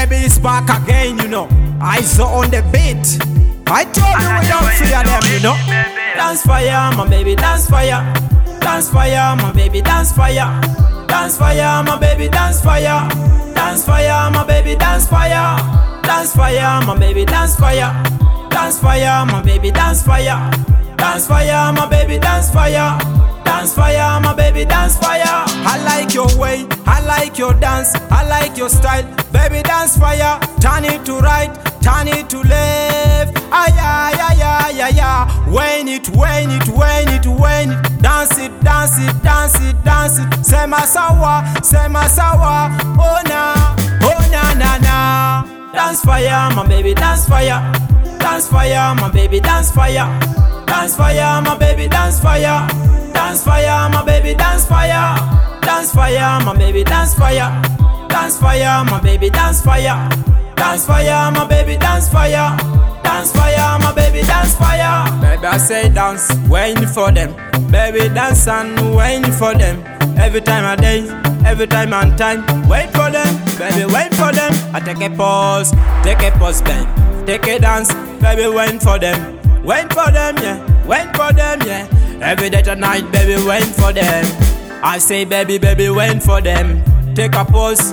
Baby, it's back again, you know. Eyes on the beat. I told you we don't fear them, you know. Dance fire, my baby, dance fire. Dance fire, my baby, dance fire. Dance fire, my baby, dance fire. Dance fire, my baby, dance fire. Dance fire, my baby, dance fire. Dance fire, my baby, dance fire. Dance fire, my baby, dance fire. Dance fire, my baby, dance fire. I like your way, I like your dance, I like your style. Baby, dance fire. Turn it to right, turn it to left. Ay, ay, ay, ay, ay, ay. Wane it, wane it, wane it, wane it. Dance it, dance it, dance it, dance it. Sema sawa, sema sawa. Oh na na na. Dance fire, my baby, dance fire. Dance fire, my baby, dance fire. Dance fire, my baby, dance fire. Dance fire, my baby, dance fire. Dance fire, my baby, dance fire. Dance fire, my baby, dance fire. Dance fire, my baby, dance fire. Dance fire, my baby, dance fire. Baby, I say dance, waiting for them. Baby, dance and waiting for them. Every time I dance, every time on time. Wait for them, baby, wait for them. I take a pause, baby. Take a dance, baby, wait for them. Wait for them, yeah, wait for them, yeah. Every day to night, baby, wait for them. I say, baby, baby, wait for them. Take a pause,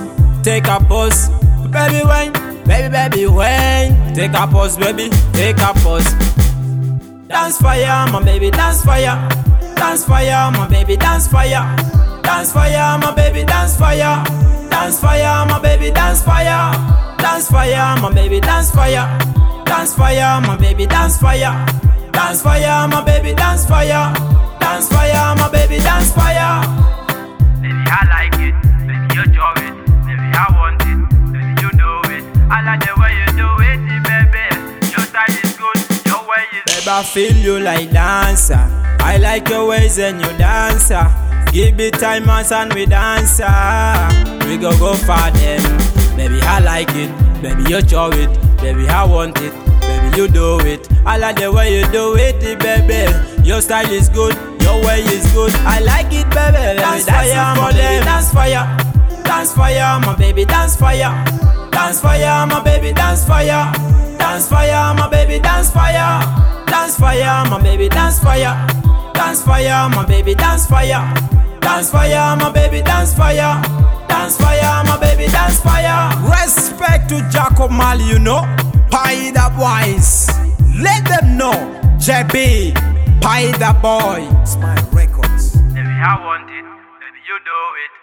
baby, wait, baby, wait. Take a pause, baby, take a pause. Dance fire, my baby, dance fire. Dance fire, my baby, dance fire. Dance fire, my baby, dance fire. Dance fire, my baby, dance fire. Dance fire, my baby, dance fire. Dance fire, my baby, dance fire. Dance fire, my baby, dance fire. Dance fire, my baby, dance fire. Baby, I like it. Baby, you draw it. Baby, I want it. Baby, you do it. I like the way you do it, baby. Your style is good. Your way is. Baby, I feel you like dancer. I like your ways and your dancer. Give me time, and we dancer. We go for them. Baby, I like it. Baby, you draw it. Baby, I want it. Baby, you do it. I like the way you do it, baby. Your style is good, your way is good. I like it, baby. Dance fire, my baby, dance fire. Dance fire, my baby, dance fire. Dance fire, my baby, dance fire. Dance fire, my baby, dance fire. Dance fire, my baby, dance fire. Dance fire, my baby, dance fire. Dance fire, my baby, dance fire. Dance fire, my baby, dance fire. Respect to Jacob Mali, you know. Pie the boys, let them know. JB, Pie the boy. Smile Records. Baby, I want it. Baby, you do it.